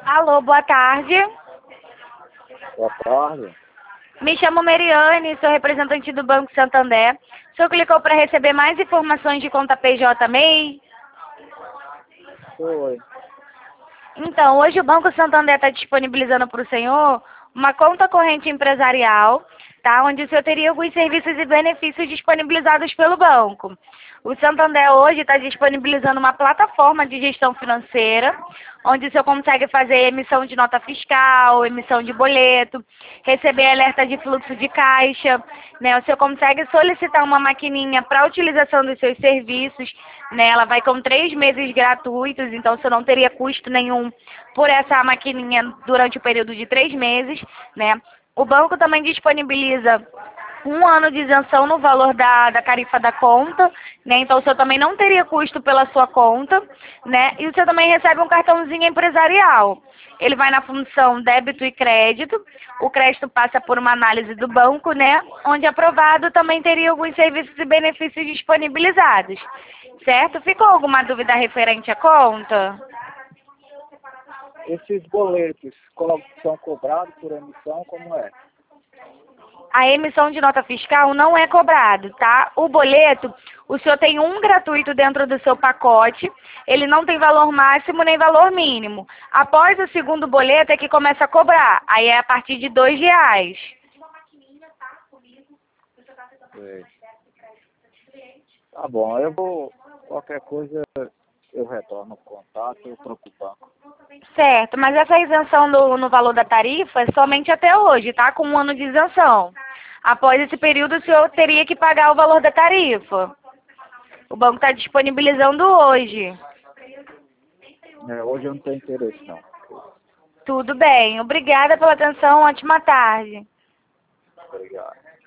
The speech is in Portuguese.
Alô, boa tarde. Boa tarde. Me chamo Meriane, sou representante do Banco Santander. O senhor clicou para receber mais informações de conta PJ MEI? Foi. Então, hoje o Banco Santander está disponibilizando para o senhor uma conta corrente empresarial, tá? Onde o senhor teria alguns serviços e benefícios disponibilizados pelo banco. O Santander hoje está disponibilizando uma plataforma de gestão financeira, onde o senhor consegue fazer emissão de nota fiscal, emissão de boleto, receber alerta de fluxo de caixa, né? O senhor consegue solicitar uma maquininha para utilização dos seus serviços, né? Ela vai com 3 meses gratuitos, então o senhor não teria custo nenhum por essa maquininha durante o período de 3 meses, né? O banco também disponibiliza 1 ano de isenção no valor da tarifa da conta, né? Então o senhor também não teria custo pela sua conta, né? E o senhor também recebe um cartãozinho empresarial. Ele vai na função débito e crédito. O crédito passa por uma análise do banco, né? Onde aprovado também teria alguns serviços e benefícios disponibilizados. Certo? Ficou alguma dúvida referente à conta? Esses boletos são cobrados por emissão, como é? A emissão de nota fiscal não é cobrado, tá? O boleto, o senhor tem um gratuito dentro do seu pacote, ele não tem valor máximo nem valor mínimo. Após o segundo boleto é que começa a cobrar, aí é a partir de R$ 2. Sei. Tá bom, qualquer coisa eu retorno o contato, eu troco o banco. Certo, mas essa isenção no valor da tarifa é somente até hoje, tá? Com 1 ano de isenção. Após esse período, o senhor teria que pagar o valor da tarifa. O banco está disponibilizando hoje. Hoje eu não tenho interesse, não. Tudo bem. Obrigada pela atenção. Ótima tarde. Obrigado.